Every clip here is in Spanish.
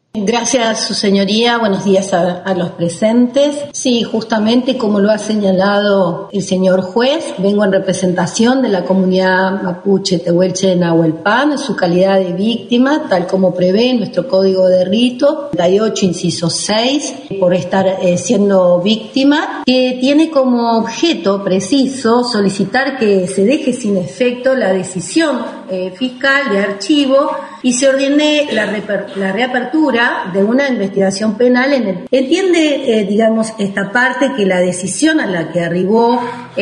Gracias, su señoría. Buenos días a los presentes. Sí, justamente como lo ha señalado el señor juez, vengo en representación de la comunidad mapuche tehuelche de Nahuelpan en su calidad de víctima, tal como prevé nuestro Código de Rito 38, inciso 6, por estar siendo víctima, que tiene como objeto preciso solicitar que se deje sin efecto la decisión fiscal de archivo y se ordene la reapertura de una investigación penal entiende, esta parte que la decisión a la que arribó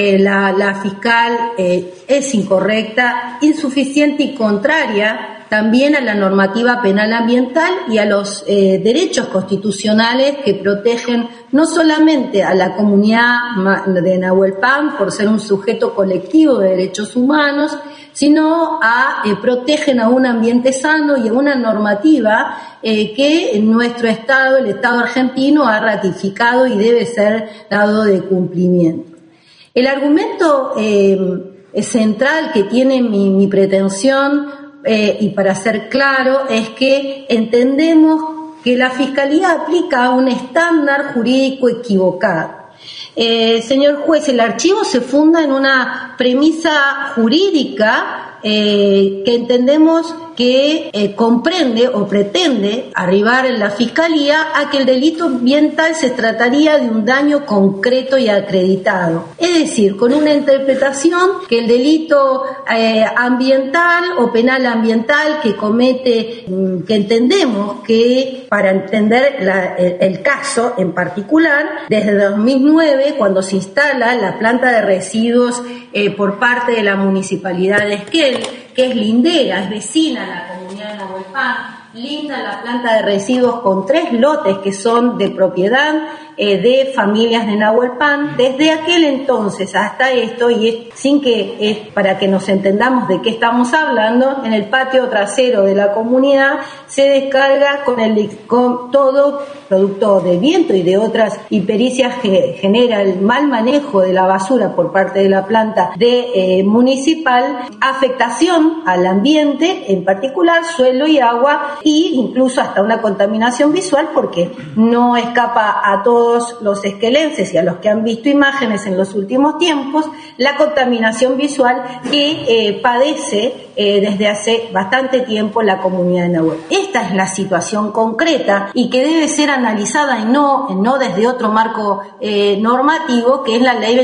la fiscal es incorrecta, insuficiente y contraria también a la normativa penal ambiental y a los derechos constitucionales que protegen no solamente a la comunidad de Nahuelpan por ser un sujeto colectivo de derechos humanos, sino protegen a un ambiente sano y a una normativa que nuestro Estado, el Estado argentino, ha ratificado y debe ser dado de cumplimiento. El argumento central que tiene mi pretensión, y para ser claro, es que entendemos que la Fiscalía aplica un estándar jurídico equivocado. Señor juez, el archivo se funda en una premisa jurídica que entendemos que comprende o pretende arribar en la Fiscalía a que el delito ambiental se trataría de un daño concreto y acreditado. Es decir, con una interpretación que el delito ambiental o penal ambiental que comete, que entendemos que para entender el caso en particular, desde 2009, cuando se instala la planta de residuos por parte de la Municipalidad de Esquel, que es lindera, es vecina a la comunidad de Nahuelpan, linda la planta de residuos con 3 lotes que son de propiedad de familias de Nahuelpan. Desde aquel entonces hasta esto, y para que nos entendamos de qué estamos hablando, en el patio trasero de la comunidad se descarga con todo producto de viento y de otras impericias que genera el mal manejo de la basura por parte de la planta municipal, afectación al ambiente, en particular suelo y agua, e incluso hasta una contaminación visual, porque no escapa a todos los esquelenses y a los que han visto imágenes en los últimos tiempos la contaminación visual que padece desde hace bastante tiempo la comunidad de Nahuel. Esta es la situación concreta y que debe ser analizada y no desde otro marco normativo, que es la ley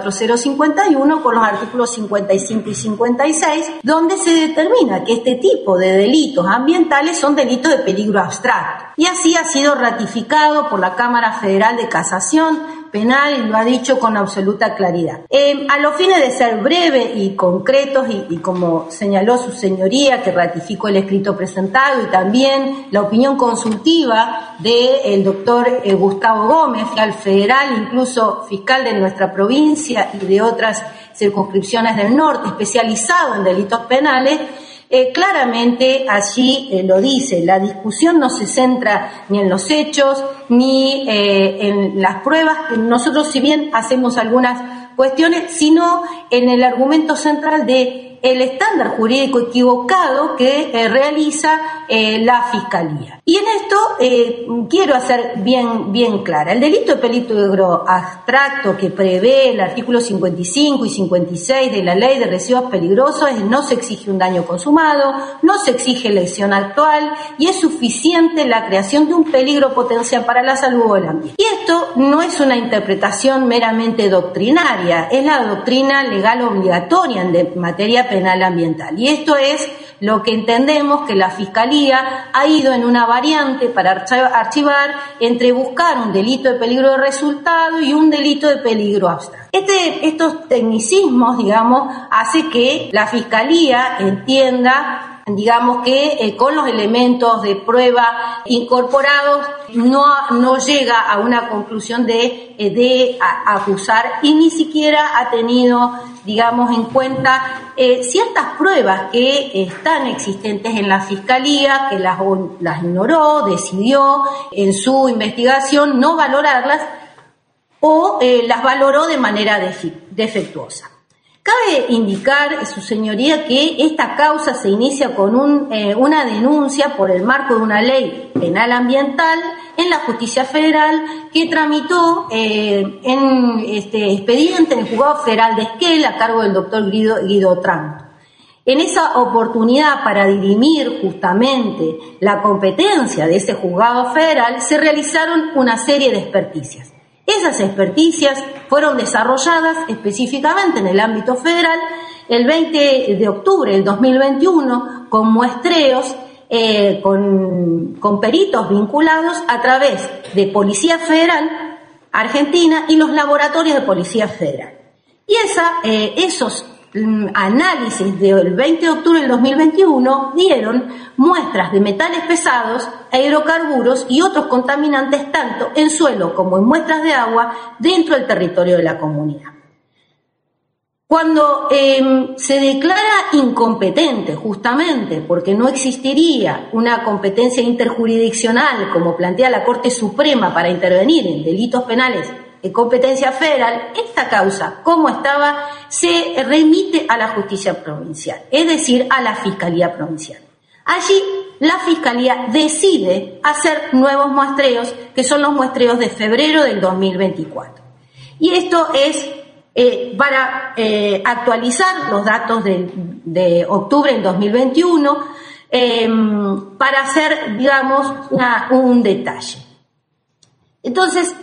24051 con los artículos 55 y 56, donde se determina que este tipo de delitos ambientales son delitos de peligro abstracto. Y así ha sido ratificado por la Cámara Federal de Casación Penal y lo ha dicho con absoluta claridad. A los fines de ser breve y concretos y como señaló su señoría, que ratificó el escrito presentado y también la opinión consultiva del doctor Gustavo Gómez, fiscal federal, incluso fiscal de nuestra provincia y de otras circunscripciones del norte, especializado en delitos penales, claramente allí lo dice, la discusión no se centra ni en los hechos ni en las pruebas, nosotros si bien hacemos algunas cuestiones, sino en el argumento central de el estándar jurídico equivocado que realiza la Fiscalía. Y en esto quiero hacer bien clara. El delito de peligro abstracto que prevé el artículo 55 y 56 de la Ley de Residuos Peligrosos no se exige un daño consumado, no se exige lesión actual y es suficiente la creación de un peligro potencial para la salud o el ambiente. Y esto no es una interpretación meramente doctrinaria, es la doctrina legal obligatoria en materia penal ambiental. Y esto es lo que entendemos que la Fiscalía ha ido en una variante para archivar entre buscar un delito de peligro de resultado y un delito de peligro abstracto. Estos tecnicismos, hace que la Fiscalía entienda que con los elementos de prueba incorporados no llega a una conclusión de acusar y ni siquiera ha tenido, en cuenta ciertas pruebas que están existentes en la Fiscalía, que las ignoró, decidió en su investigación no valorarlas o las valoró de manera defectuosa. Cabe indicar, su señoría, que esta causa se inicia con una denuncia por el marco de una ley penal ambiental en la Justicia Federal que tramitó en este expediente en el Juzgado Federal de Esquel a cargo del doctor Guido Otranto. En esa oportunidad, para dirimir justamente la competencia de ese juzgado federal, se realizaron una serie de experticias. Esas experticias fueron desarrolladas específicamente en el ámbito federal el 20 de octubre del 2021 con muestreos, con peritos vinculados a través de Policía Federal Argentina y los laboratorios de Policía Federal. Y esos análisis del 20 de octubre del 2021 dieron muestras de metales pesados, hidrocarburos y otros contaminantes tanto en suelo como en muestras de agua dentro del territorio de la comunidad. Cuando se declara incompetente, justamente porque no existiría una competencia interjurisdiccional como plantea la Corte Suprema para intervenir en delitos penales de competencia federal, esta causa, como estaba, se remite a la justicia provincial, es decir, a la Fiscalía Provincial. Allí la Fiscalía decide hacer nuevos muestreos, que son los muestreos de febrero del 2024. Y esto es para actualizar los datos de octubre del 2021, para hacer, digamos, un detalle. Entonces,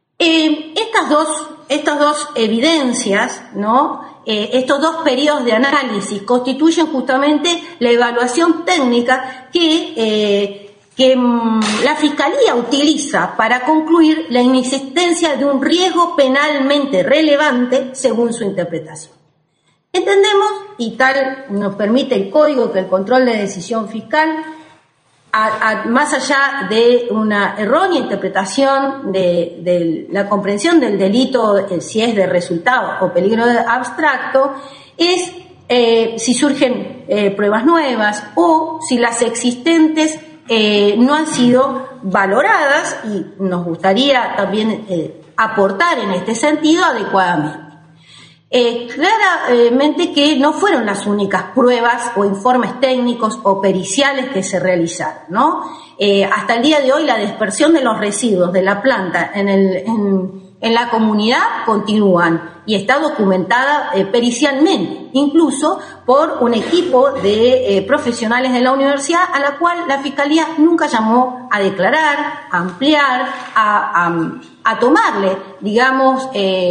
estas dos evidencias, ¿no? Estos dos periodos de análisis constituyen justamente la evaluación técnica que la Fiscalía utiliza para concluir la inexistencia de un riesgo penalmente relevante según su interpretación. Entendemos, y tal nos permite el Código, que el control de decisión fiscal, más allá de una errónea interpretación de la comprensión del delito, si es de resultado o peligro abstracto, es si surgen pruebas nuevas o si las existentes no han sido valoradas, y nos gustaría también aportar en este sentido adecuadamente. Claramente que no fueron las únicas pruebas o informes técnicos o periciales que se realizaron, ¿no? Hasta el día de hoy la dispersión de los residuos de la planta en la comunidad continúan y está documentada pericialmente, incluso por un equipo de profesionales de la universidad a la cual la Fiscalía nunca llamó a declarar, a ampliar, a tomarle, digamos,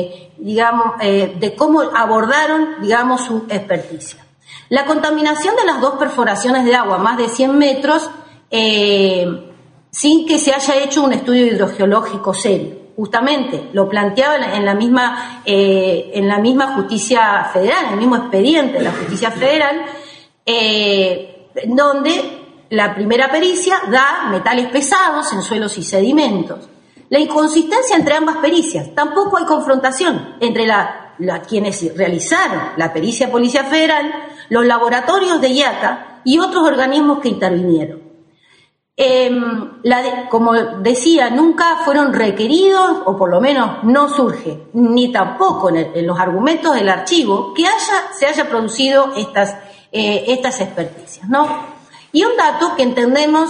de cómo abordaron, digamos, su experticia. La contaminación de las dos perforaciones de agua, más de 100 metros, sin que se haya hecho un estudio hidrogeológico serio. Justamente lo planteaba en la misma Justicia Federal, en el mismo expediente de la Justicia Federal, donde la primera pericia da metales pesados en suelos y sedimentos. La inconsistencia entre ambas pericias, tampoco hay confrontación entre quienes realizaron la pericia Policía Federal, los laboratorios de IATA y otros organismos que intervinieron. Como decía, nunca fueron requeridos, o por lo menos no surge, ni tampoco en los argumentos del archivo, que se haya producido estas experticias, ¿no? Y un dato que entendemos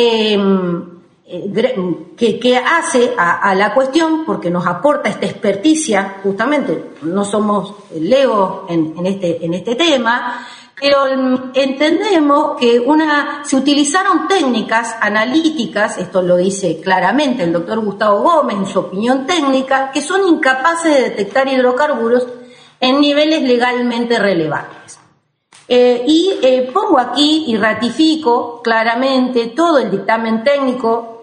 que hace a la cuestión, porque nos aporta esta experticia, justamente, no somos legos en este tema, pero entendemos que se utilizaron técnicas analíticas, esto lo dice claramente el doctor Gustavo Gómez en su opinión técnica, que son incapaces de detectar hidrocarburos en niveles legalmente relevantes. Pongo aquí y ratifico claramente todo el dictamen técnico.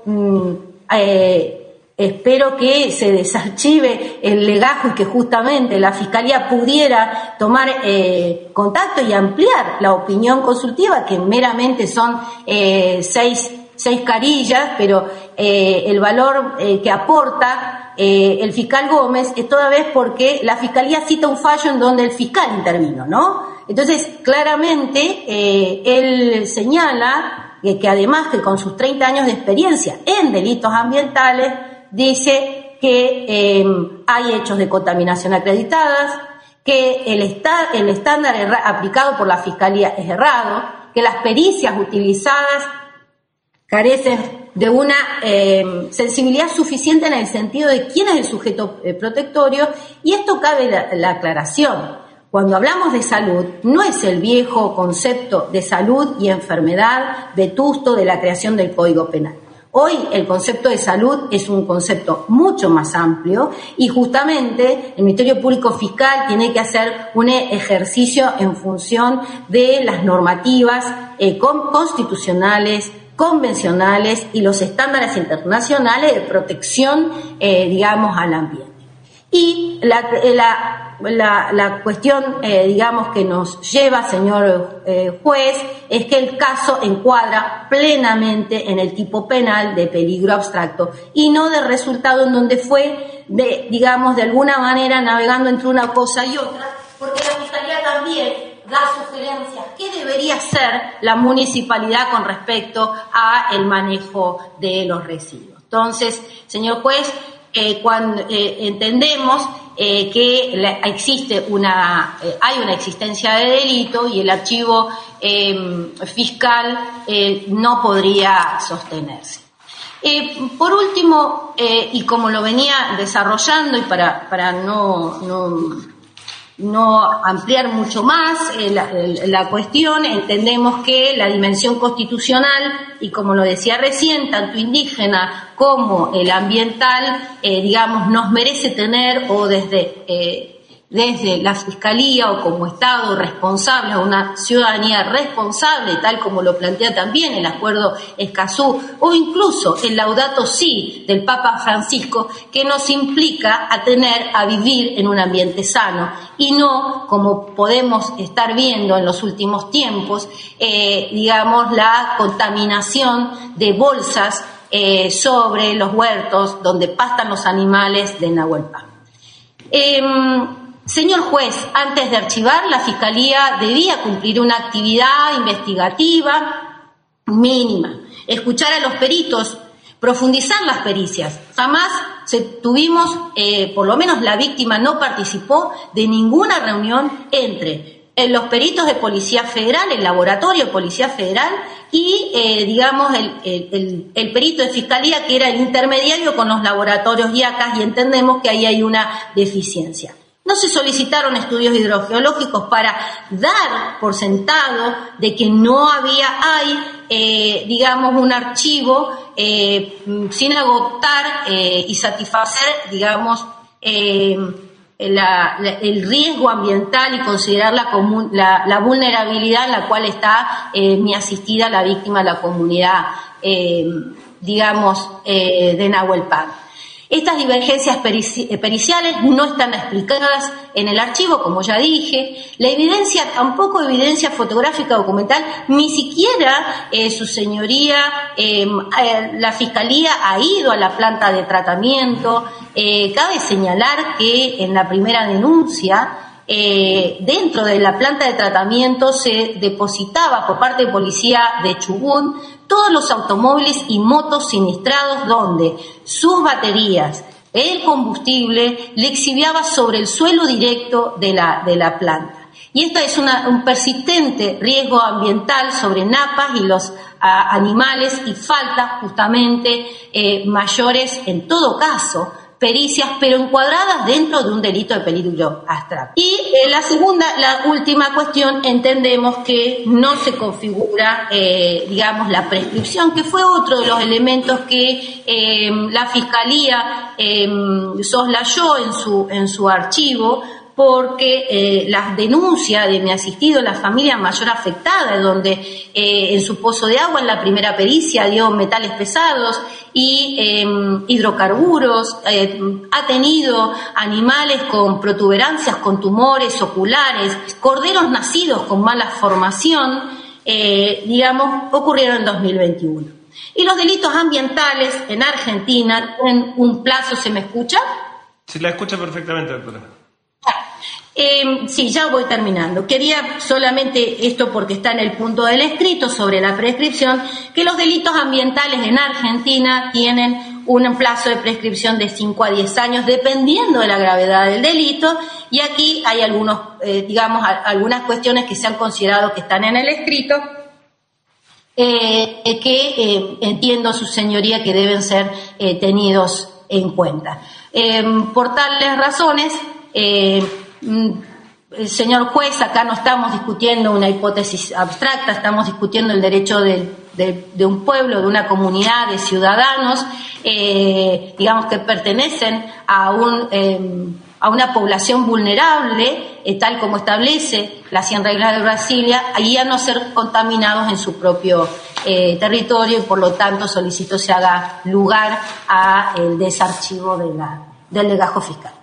Espero que se desarchive el legajo y que justamente la Fiscalía pudiera tomar contacto y ampliar la opinión consultiva, que meramente son seis carillas, pero el valor que aporta el fiscal Gómez es toda vez porque la Fiscalía cita un fallo en donde el fiscal intervino, ¿no? Entonces, claramente, él señala que además que con sus 30 años de experiencia en delitos ambientales, dice que hay hechos de contaminación acreditadas, que el estándar aplicado por la Fiscalía es errado, que las pericias utilizadas carecen de una sensibilidad suficiente en el sentido de quién es el sujeto protectorio, y esto cabe la aclaración. Cuando hablamos de salud, no es el viejo concepto de salud y enfermedad vetusto de la creación del Código Penal. Hoy el concepto de salud es un concepto mucho más amplio y justamente el Ministerio Público Fiscal tiene que hacer un ejercicio en función de las normativas constitucionales, convencionales y los estándares internacionales de protección, al ambiente. Y la cuestión, que nos lleva, señor juez, es que el caso encuadra plenamente en el tipo penal de peligro abstracto y no de resultado en donde fue, de alguna manera navegando entre una cosa y otra, porque la Fiscalía también da sugerencias qué debería ser la municipalidad con respecto a el manejo de los residuos. Entonces, señor juez, cuando entendemos que existe hay una existencia de delito y el archivo fiscal no podría sostenerse. Por último, y como lo venía desarrollando y para no ampliar mucho más la cuestión, entendemos que la dimensión constitucional, y como lo decía recién, tanto indígena como el ambiental, nos merece tener, o desde la Fiscalía o como Estado responsable, a una ciudadanía responsable, tal como lo plantea también el Acuerdo Escazú, o incluso el Laudato Si del Papa Francisco, que nos implica a vivir en un ambiente sano, y no, como podemos estar viendo en los últimos tiempos, la contaminación de bolsas sobre los huertos donde pastan los animales de Nahuelpan. Señor juez, antes de archivar, la Fiscalía debía cumplir una actividad investigativa mínima, escuchar a los peritos, profundizar las pericias. Jamás tuvimos, por lo menos la víctima no participó de ninguna reunión entre los peritos de Policía Federal, el laboratorio de Policía Federal y, el perito de Fiscalía, que era el intermediario con los laboratorios IACAS, y entendemos que ahí hay una deficiencia. No se solicitaron estudios hidrogeológicos para dar por sentado de que no hay un archivo sin agotar y satisfacer, el riesgo ambiental y considerar la vulnerabilidad en la cual está mi asistida, la víctima, la comunidad, de Nahuelpan. Estas divergencias periciales no están explicadas en el archivo, como ya dije. La evidencia, tampoco evidencia fotográfica documental, ni siquiera su señoría, la Fiscalía ha ido a la planta de tratamiento. Cabe señalar que en la primera denuncia, dentro de la planta de tratamiento se depositaba por parte de Policía de Chubut todos los automóviles y motos siniestrados, donde sus baterías, el combustible, le exhibiaba sobre el suelo directo de la planta. Y esta es un persistente riesgo ambiental sobre napas y los animales, y falta justamente mayores, en todo caso, pericias, pero encuadradas dentro de un delito de peligro abstracto. Y la última cuestión, entendemos que no se configura, la prescripción, que fue otro de los elementos que la Fiscalía soslayó en su archivo, porque las denuncias de mi asistido, la familia mayor afectada, donde en su pozo de agua, en la primera pericia, dio metales pesados y hidrocarburos, ha tenido animales con protuberancias, con tumores oculares, corderos nacidos con mala formación, ocurrieron en 2021. Y los delitos ambientales en Argentina tienen un plazo. ¿Se me escucha? Sí, la escucha perfectamente, doctora. Sí, ya voy terminando. Quería solamente esto, porque está en el punto del escrito sobre la prescripción, que los delitos ambientales en Argentina tienen un plazo de prescripción de 5 a 10 años, dependiendo de la gravedad del delito, y aquí hay algunos, algunas cuestiones que se han considerado que están en el escrito, que entiendo, su señoría, que deben ser tenidos en cuenta. Por tales razones, el señor juez, acá no estamos discutiendo una hipótesis abstracta, estamos discutiendo el derecho de un pueblo, de una comunidad de ciudadanos, que pertenecen a una población vulnerable, tal como establece las 100 reglas de Brasilia, y a no ser contaminados en su propio territorio, y por lo tanto solicito se haga lugar a el desarchivo del legajo fiscal.